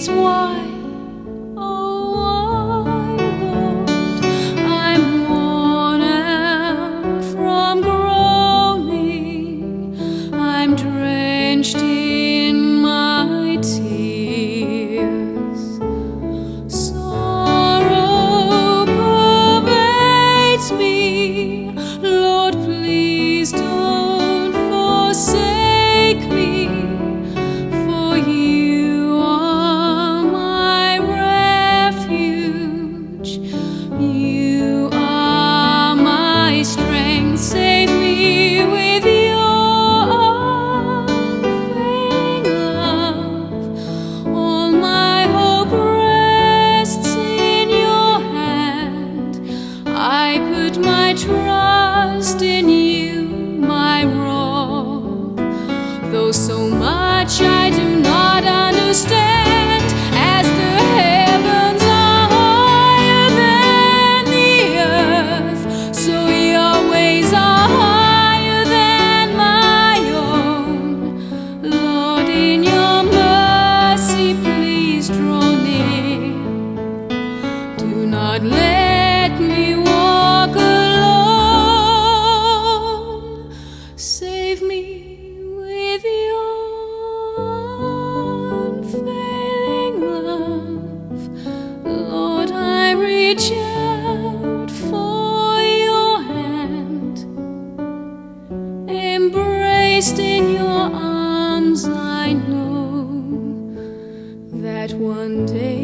is why, oh why, Lord, I'm worn out from groaning. I'm drenched in my tears. Sorrow pervades me. Lord, please don't forsake me, for you are my refuge. You are my strength. Save me with your unfailing love. All my hope rests in your hand. I put my trust in you, my rock. Though so much I do not understand, as the heavens are higher than the earth, so your ways are higher than my own. Lord, in your mercy, please draw near. Do not let me walk alone. Save me with your unfailing love. Lord, I reach out for your hand. Embraced in your arms, I know that one day